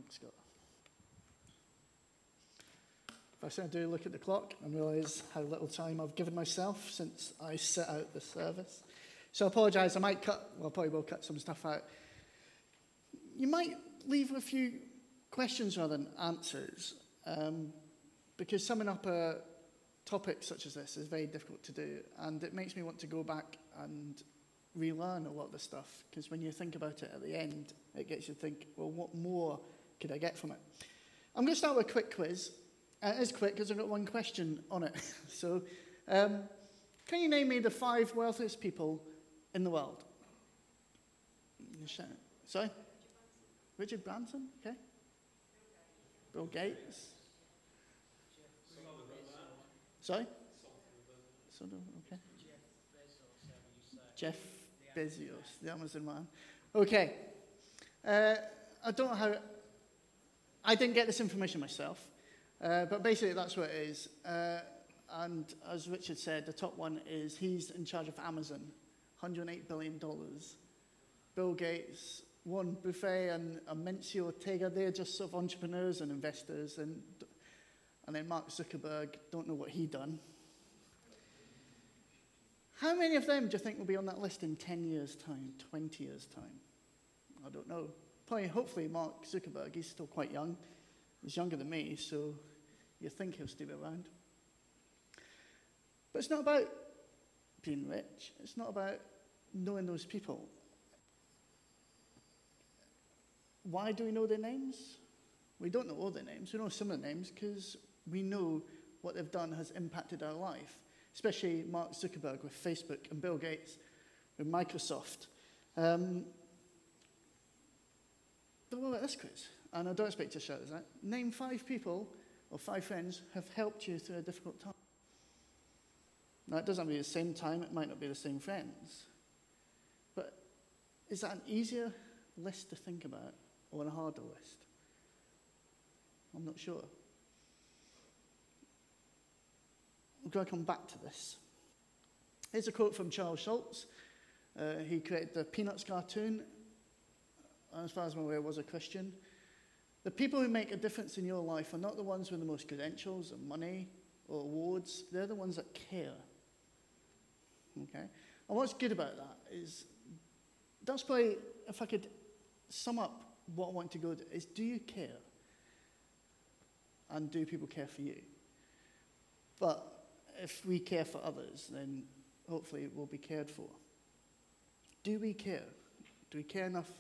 Thanks, Scott. First thing I do, look at the clock and realise how little time I've given myself since I set out the service. So I apologise, I probably will cut some stuff out. You might leave a few questions rather than answers, because summing up a topic such as this is very difficult to do, and it makes me want to go back and relearn a lot of the stuff, because when you think about it at the end, it gets you to think, well, what more could I get from it? I'm going to start with a quick quiz. It is quick because I've got one question on it. So, can you name me the 5 wealthiest people in the world? Sorry? Richard Branson? Okay. Bill Gates? Sorry? Okay. Jeff Bezos, the Amazon man. Okay. I don't know how... I didn't get this information myself, but basically that's what it is. And as Richard said, the top one is he's in charge of Amazon, $108 billion. Bill Gates, Warren Buffett and Amancio Ortega, they're just sort of entrepreneurs and investors. And then Mark Zuckerberg, don't know what he done. How many of them do you think will be on that list in 10 years' time, 20 years' time? I don't know. Probably, hopefully, Mark Zuckerberg, he's still quite young. He's younger than me, so you think he'll still be around. But it's not about being rich. It's not about knowing those people. Why do we know their names? We don't know all their names. We know some of the names because we know what they've done has impacted our life, especially Mark Zuckerberg with Facebook and Bill Gates with Microsoft. But what about this quiz? And I don't expect you to shout this out. Name 5 people or 5 friends who have helped you through a difficult time. Now, it doesn't have to be the same time. It might not be the same friends. But is that an easier list to think about or a harder list? I'm not sure. We're going to come back to this. Here's a quote from Charles Schulz. He created the Peanuts cartoon. As far as I'm aware, was a Christian. The people who make a difference in your life are not the ones with the most credentials or money or awards. They're the ones that care. Okay? And what's good about that is, that's probably, if I could sum up what I want to go to, is do you care? And do people care for you? But if we care for others, then hopefully we'll be cared for. Do we care? Do we care enough?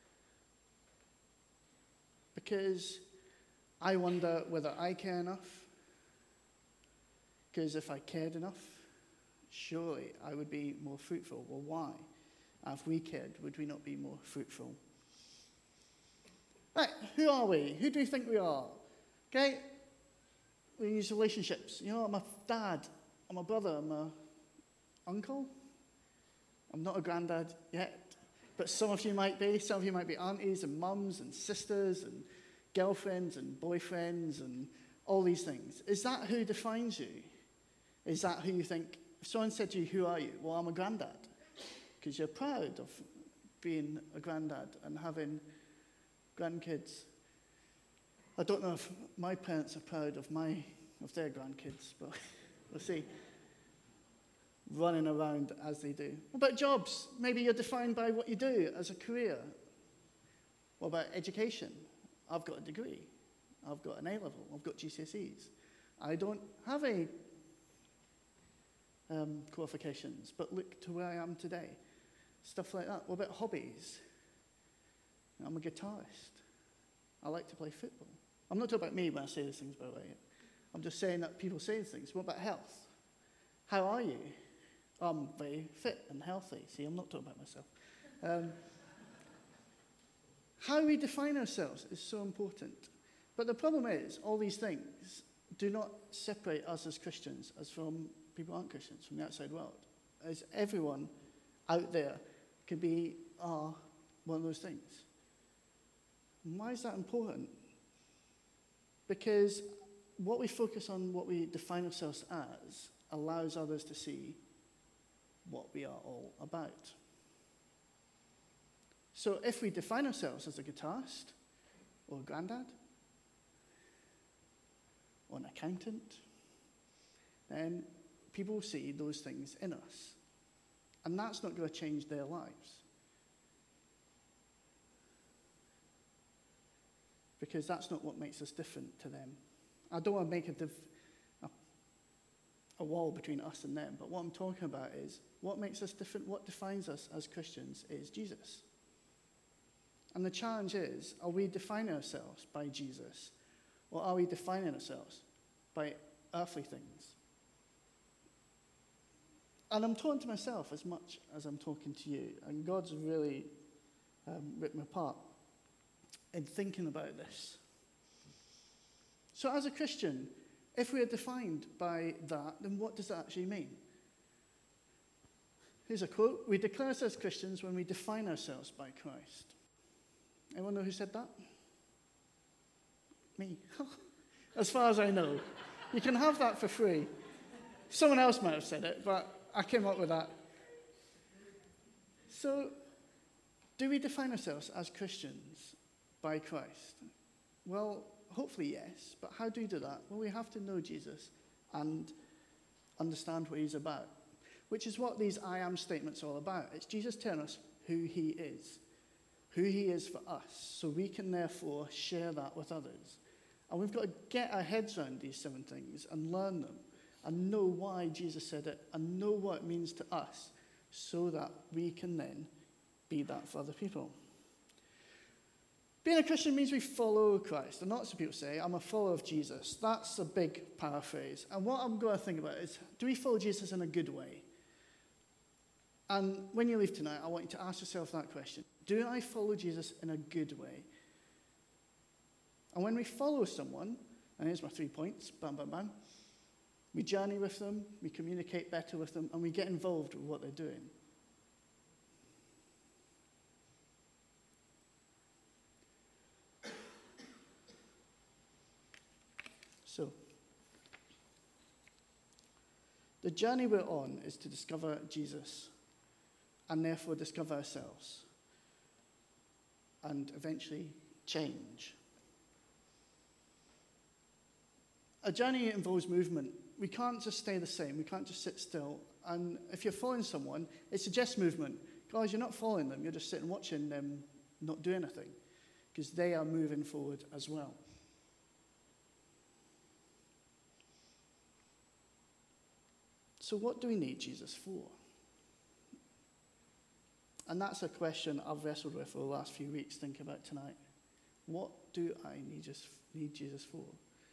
Because I wonder whether I care enough. Because if I cared enough, surely I would be more fruitful. Well, why? If we cared, would we not be more fruitful? Right, who are we? Who do we think we are? Okay, we use relationships. You know, I'm a dad, I'm a brother, I'm a uncle. I'm not a granddad yet. But some of you might be. Some of you might be aunties and mums and sisters and girlfriends and boyfriends and all these things. Is that who defines you? Is that who you think? If someone said to you, who are you? Well, I'm a granddad. Because you're proud of being a granddad and having grandkids. I don't know if my parents are proud of their grandkids, but we'll see. Running around as they do. What about jobs? Maybe you're defined by what you do as a career. What about education? I've got a degree. I've got an A-level. I've got GCSEs. I don't have any qualifications, but look to where I am today. Stuff like that. What about hobbies? I'm a guitarist. I like to play football. I'm not talking about me when I say these things, by the way. I'm just saying that people say these things. What about health? How are you? I'm very fit and healthy. See, I'm not talking about myself. How we define ourselves is so important. But the problem is, all these things do not separate us as Christians as from people who aren't Christians, from the outside world. As everyone out there can be one of those things. And why is that important? Because what we focus on, what we define ourselves as, allows others to see what we are all about. So if we define ourselves as a guitarist, or a granddad or an accountant, then people will see those things in us. And that's not going to change their lives. Because that's not what makes us different to them. I don't want to make a wall between us and them, but what I'm talking about is what makes us different, what defines us as Christians is Jesus. And the challenge is, are we defining ourselves by Jesus, or are we defining ourselves by earthly things? And I'm talking to myself as much as I'm talking to you, and God's really ripped me apart in thinking about this. So as a Christian, if we are defined by that, then what does that actually mean? Here's a quote. We declare ourselves Christians when we define ourselves by Christ. Anyone know who said that? Me. As far as I know. You can have that for free. Someone else might have said it, but I came up with that. So, do we define ourselves as Christians by Christ? Well, hopefully yes, but how do we do that? Well, we have to know Jesus and understand what he's about, which is what these I am statements are all about. It's Jesus telling us who he is for us, so we can therefore share that with others. And we've got to get our heads around these 7 things and learn them and know why Jesus said it and know what it means to us so that we can then be that for other people. Being a Christian means we follow Christ. And lots of people say, I'm a follower of Jesus. That's a big paraphrase. And what I'm going to think about is, do we follow Jesus in a good way? And when you leave tonight, I want you to ask yourself that question. Do I follow Jesus in a good way? And when we follow someone, and here's my 3 points, bam, bam, bam, we journey with them, we communicate better with them, and we get involved with what they're doing. So, the journey we're on is to discover Jesus and therefore discover ourselves and eventually change. A journey involves movement. We can't just stay the same. We can't just sit still. And if you're following someone, it suggests movement. Guys, you're not following them. You're just sitting watching them not do anything because they are moving forward as well. So what do we need Jesus for? And that's a question I've wrestled with for the last few weeks, thinking about tonight. What do I need Jesus for?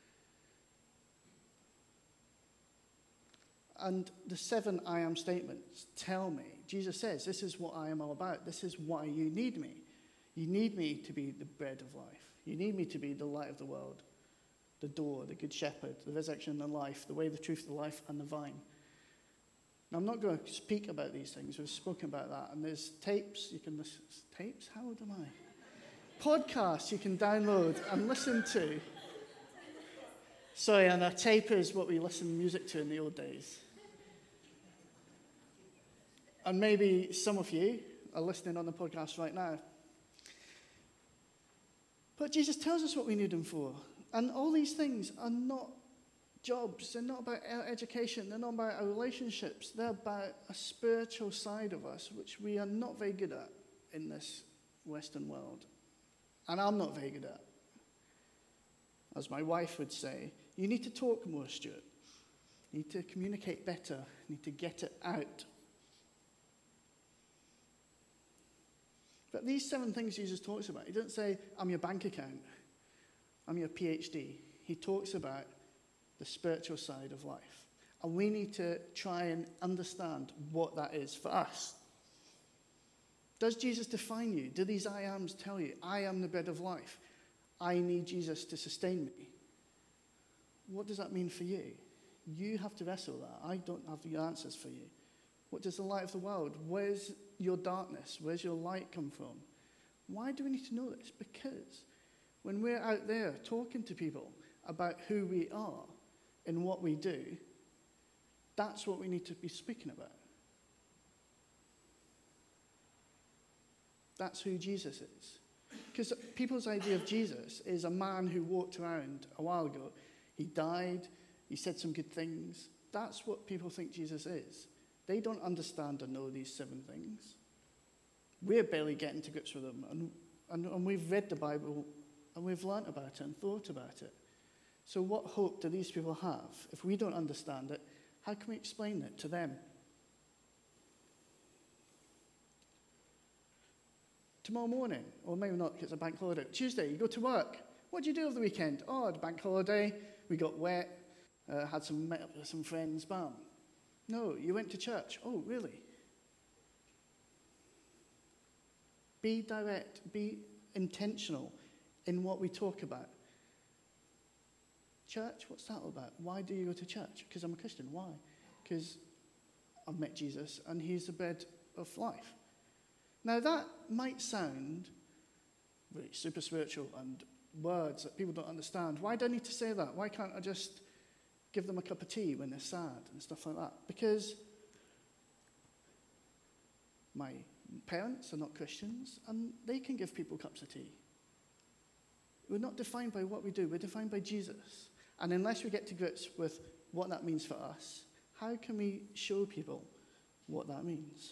And the 7 I am statements tell me, Jesus says, this is what I am all about. This is why you need me. You need me to be the bread of life. You need me to be the light of the world, the door, the good shepherd, the resurrection and the life, the way, the truth, the life, and the vine. Now, I'm not going to speak about these things. We've spoken about that. And there's tapes. You can listen. Tapes? How old am I? Podcasts you can download and listen to. Sorry, and a tape is what we listened to music to in the old days. And maybe some of you are listening on the podcast right now. But Jesus tells us what we need him for. And all these things are not jobs. They're not about our education. They're not about our relationships. They're about a spiritual side of us, which we are not very good at in this Western world. And I'm not very good at. As my wife would say, you need to talk more, Stuart. You need to communicate better. You need to get it out. But these 7 things Jesus talks about, he doesn't say, I'm your bank account. I'm your PhD. He talks about the spiritual side of life. And we need to try and understand what that is for us. Does Jesus define you? Do these I ams tell you, I am the bread of life? I need Jesus to sustain me. What does that mean for you? You have to wrestle that. I don't have the answers for you. What does the light of the world? Where's your darkness? Where's your light come from? Why do we need to know this? Because when we're out there talking to people about who we are and what we do, that's what we need to be speaking about. That's who Jesus is. Because people's idea of Jesus is a man who walked around a while ago. He died, he said some good things. That's what people think Jesus is. They don't understand or know these 7 things. We're barely getting to grips with them. And we've read the Bible and we've learnt about it and thought about it. So what hope do these people have? If we don't understand it, how can we explain it to them? Tomorrow morning, or maybe not because it's a bank holiday. Tuesday, you go to work. What do you do over the weekend? Oh, the bank holiday, we got wet, met up with some friends, bam. No, you went to church. Oh, really? Be direct, be intentional in what we talk about. Church, what's that all about? Why do you go to church? Because I'm a Christian. Why? Because I've met Jesus and he's the bread of life. Now that might sound really super spiritual and words that people don't understand. Why do I need to say that? Why can't I just give them a cup of tea when they're sad and stuff like that? Because my parents are not Christians and they can give people cups of tea. We're not defined by what we do, we're defined by Jesus. And unless we get to grips with what that means for us, how can we show people what that means?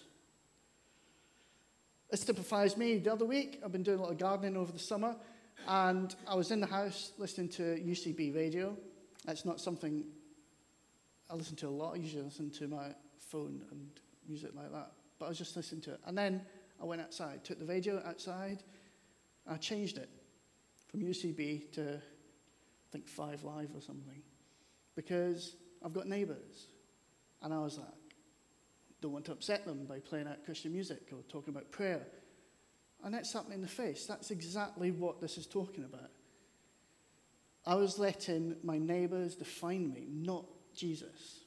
This typifies me. The other week, I've been doing a lot of gardening over the summer, and I was in the house listening to UCB radio. That's not something I listen to a lot. I usually listen to my phone and music like that. But I was just listening to it. And then I went outside, took the radio outside, and I changed it from UCB to, I think, 5 Live or something. Because I've got neighbours. And I was like, don't want to upset them by playing out Christian music or talking about prayer. And that slapped me in the face. That's exactly what this is talking about. I was letting my neighbours define me, not Jesus.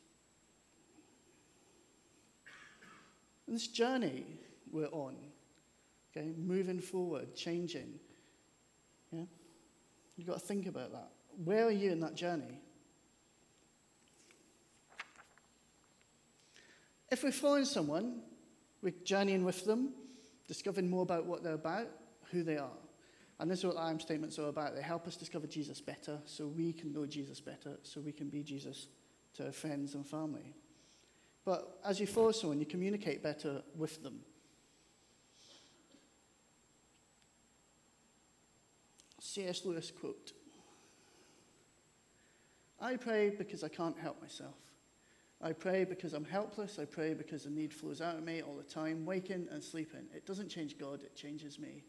And this journey we're on, okay, moving forward, changing, yeah, you've got to think about that. Where are you in that journey? If we're following someone, we're journeying with them, discovering more about what they're about, who they are. And this is what I Am statements are about. They help us discover Jesus better so we can know Jesus better, so we can be Jesus to our friends and family. But as you follow someone, you communicate better with them. C.S. Lewis quote, "I pray because I can't help myself. I pray because I'm helpless. I pray because the need flows out of me all the time, waking and sleeping. It doesn't change God, it changes me."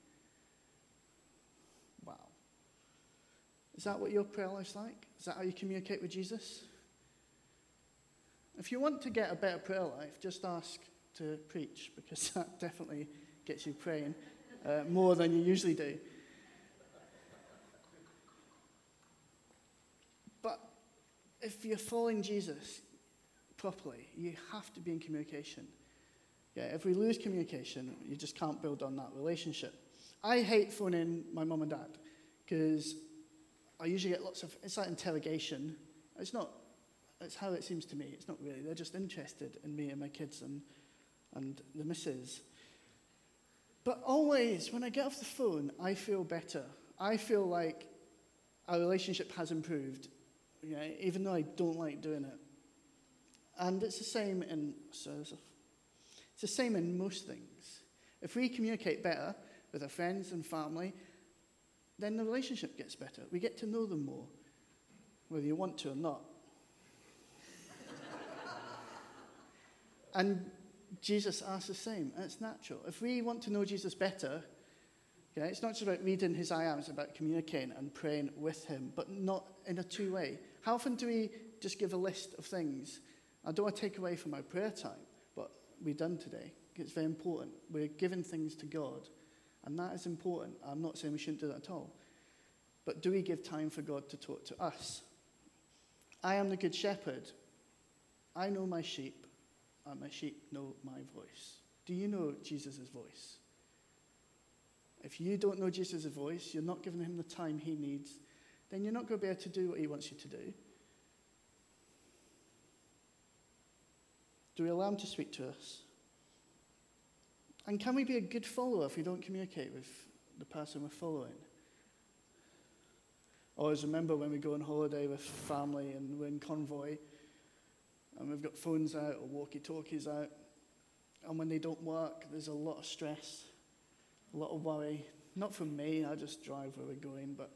Wow. Is that what your prayer life's like? Is that how you communicate with Jesus? If you want to get a better prayer life, just ask to preach, because that definitely gets you praying more than you usually do. But if you're following Jesus properly, you have to be in communication. Yeah, if we lose communication, you just can't build on that relationship. I hate phoning my mum and dad because I usually get lots of, it's like interrogation. It's how it seems to me. It's not really. They're just interested in me and my kids and the missus. But always, when I get off the phone, I feel better. I feel like our relationship has improved, even though I don't like doing it. And it's the same in most things. If we communicate better with our friends and family, then the relationship gets better. We get to know them more, whether you want to or not. And Jesus asks the same, and it's natural. If we want to know Jesus better, it's not just about reading his I Am, it's about communicating and praying with him, but not in a two-way. How often do we just give a list of things? I don't want to take away from our prayer time, but we've done today. It's very important. We're giving things to God, and that is important. I'm not saying we shouldn't do that at all. But do we give time for God to talk to us? I am the good shepherd. I know my sheep, and my sheep know my voice. Do you know Jesus' voice? If you don't know Jesus' voice, you're not giving him the time he needs, then you're not going to be able to do what he wants you to do. Do we allow him to speak to us? And can we be a good follower if we don't communicate with the person we're following. I always remember when we go on holiday with family and we're in convoy and we've got phones out or walkie-talkies out, and when they don't work, there's a lot of stress, a lot of worry. Not from me, I just drive where we're going, but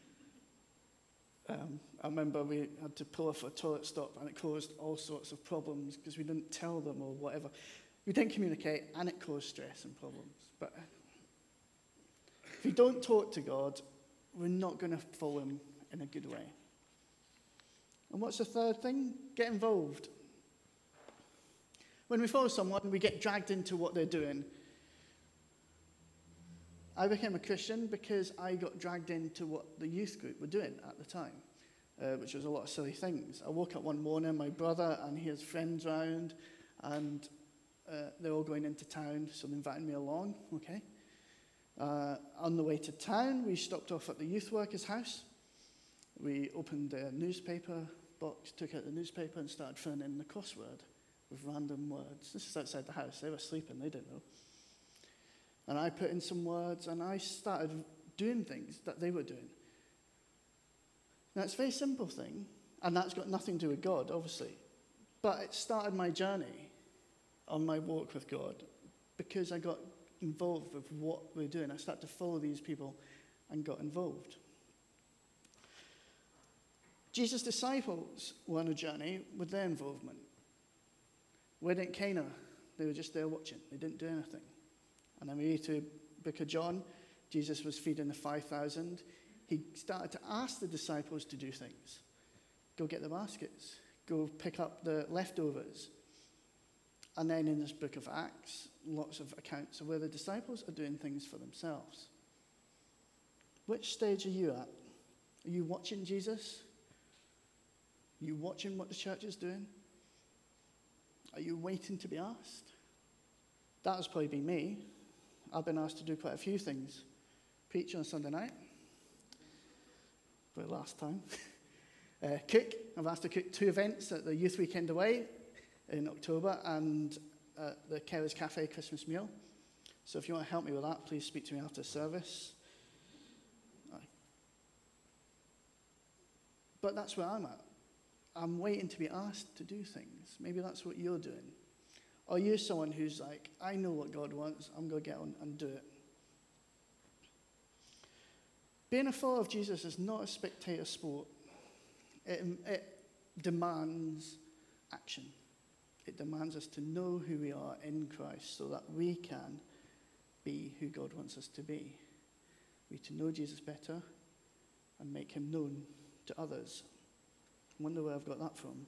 I remember we had to pull off a toilet stop and it caused all sorts of problems because we didn't tell them or whatever. We didn't communicate and it caused stress and problems. But if we don't talk to God, we're not going to follow him in a good way. And what's the third thing? Get involved. When we follow someone, we get dragged into what they're doing. I became a Christian because I got dragged into what the youth group were doing at the time, which was a lot of silly things. I woke up one morning, my brother and his friends round, and they're all going into town, so they invited me along, okay. On the way to town, we stopped off at the youth worker's house. We opened a newspaper box, took out the newspaper and started filling in the crossword with random words. This is outside the house. They were sleeping. They didn't know. And I put in some words and I started doing things that they were doing. Now, it's a very simple thing, and that's got nothing to do with God, obviously. But it started my journey on my walk with God because I got involved with what we're doing. I started to follow these people and got involved. Jesus' disciples were on a journey with their involvement. Wedding at Cana, they were just there watching. They didn't do anything. And then we read to Book of John, Jesus was feeding the 5,000. He started to ask the disciples to do things. Go get the baskets. Go pick up the leftovers. And then in this book of Acts, lots of accounts of where the disciples are doing things for themselves. Which stage are you at? Are you watching Jesus? Are you watching what the church is doing? Are you waiting to be asked? That has probably been me. I've been asked to do quite a few things. Preach on Sunday night. For the last time. Cook. I've asked to cook 2 events at the Youth Weekend Away in October and the Kelly's Cafe Christmas meal. So if you want to help me with that, please speak to me after service. But that's where I'm at. I'm waiting to be asked to do things. Maybe that's what you're doing. Or you're someone who's like, I know what God wants, I'm going to get on and do it. Being a follower of Jesus is not a spectator sport. It demands action. It demands us to know who we are in Christ so that we can be who God wants us to be. We to know Jesus better and make him known to others. I wonder where I've got that from.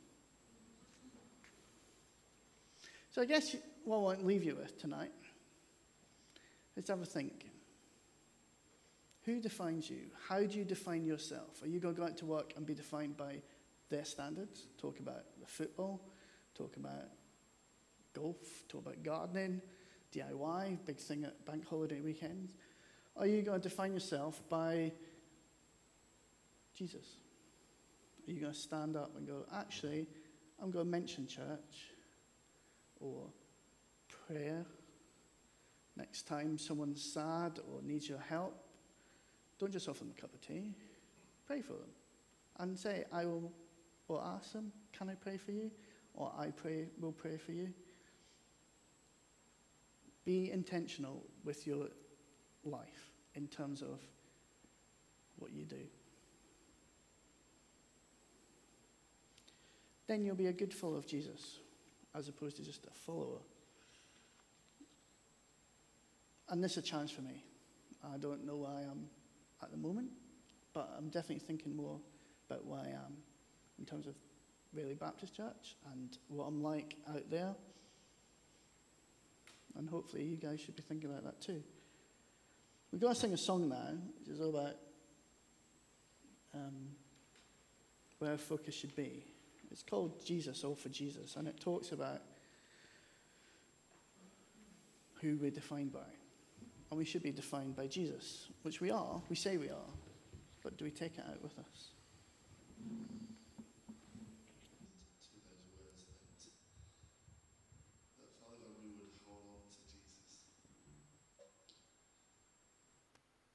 So I guess what I want to leave you with tonight is to have a think. Who defines you? How do you define yourself? Are you going to go out to work and be defined by their standards? Talk about the football, talk about golf, talk about gardening, DIY, big thing at bank holiday weekends. Are you going to define yourself by Jesus? Are you going to stand up and go, actually, I'm going to mention church or prayer next time someone's sad or needs your help? Don't just offer them a cup of tea. Pray for them. And say, I will, or ask them, can I pray for you? Or will pray for you. Be intentional with your life in terms of what you do. Then you'll be a good follower of Jesus, as opposed to just a follower. And this is a challenge for me. I don't know where I am at the moment, but I'm definitely thinking more about where I am in terms of Rayleigh Baptist Church and what I'm like out there. And hopefully you guys should be thinking about that too. We're going to sing a song now, which is all about where our focus should be. It's called Jesus, All for Jesus, and it talks about who we're defined by. And we should be defined by Jesus, which we are. We say we are. But do we take it out with us? To those words that Father God, we would hold on to Jesus.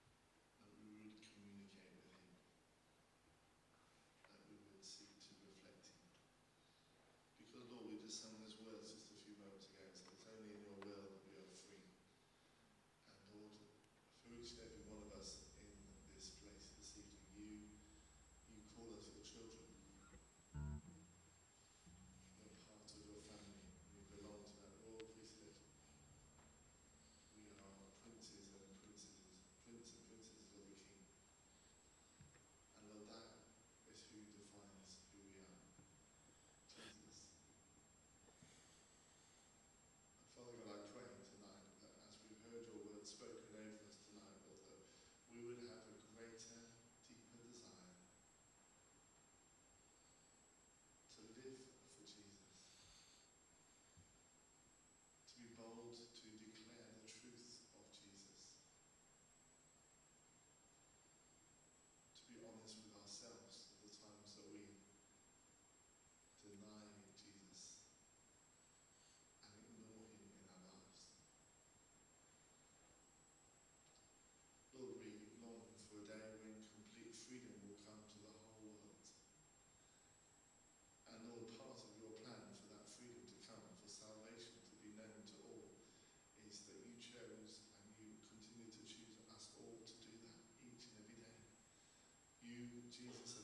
Jesus